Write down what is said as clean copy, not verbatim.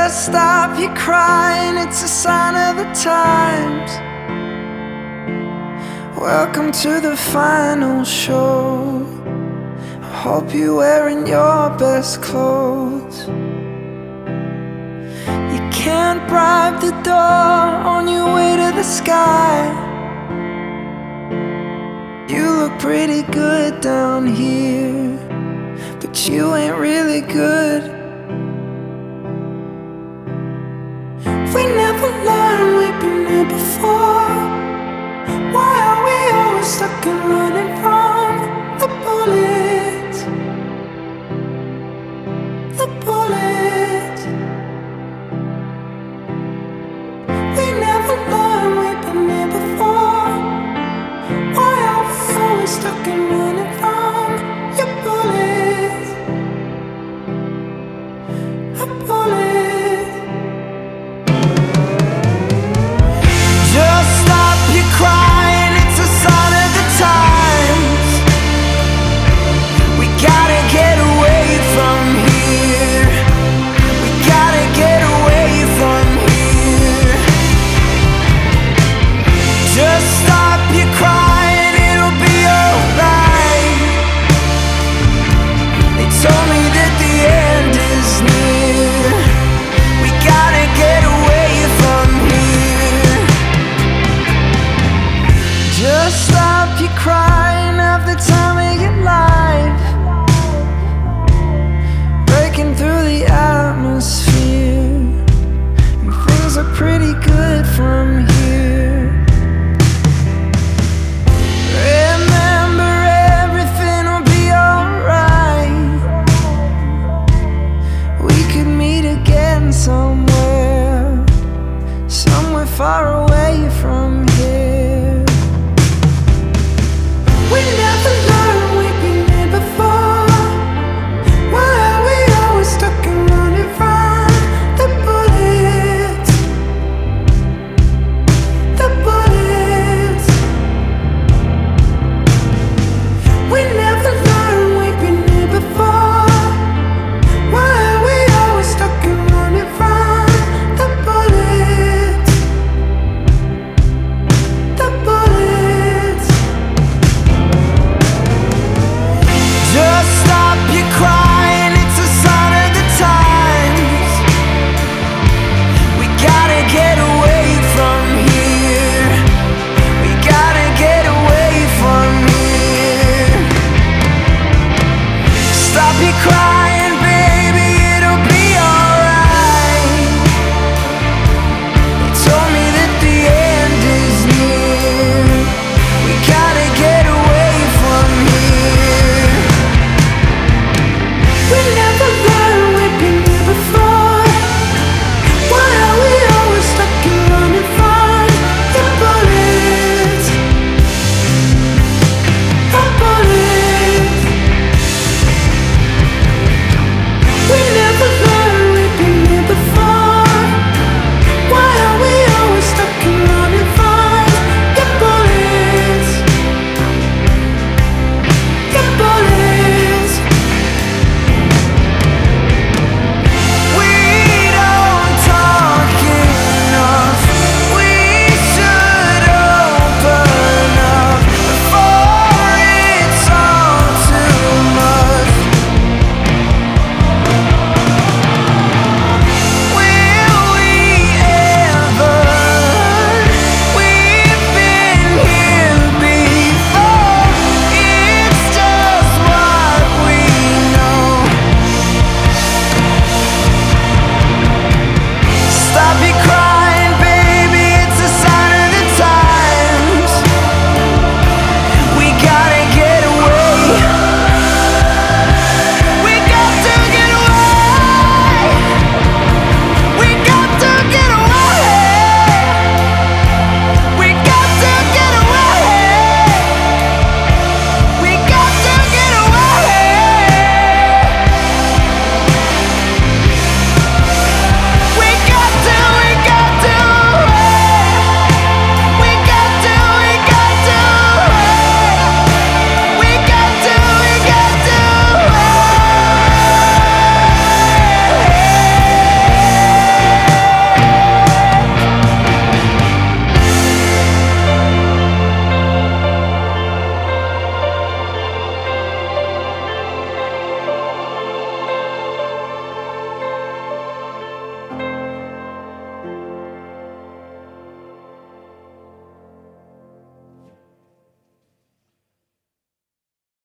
Just stop your crying, it's a sign of the times. Welcome to the final show. I hope you're wearing your best clothes. You can't bribe the door on your way to the sky. You look pretty good down here, but you ain't really good. We never learned, we've been here before. Why are we always stuck and running from the bullets? The bullets. We never learned, we've been here before. Why are we always stuck and running from your bullets? The bullets. Just stop your crying, it's a sign of the times. We gotta get away from here. We gotta get away from here. Just stop your crying, it'll be alright. They told me that the end is near. We gotta get away from here. Just stop your crying, have the time of your life. Breaking through the atmosphere, and things are pretty good from here. Remember, everything will be alright. We could meet again somewhere, somewhere far away.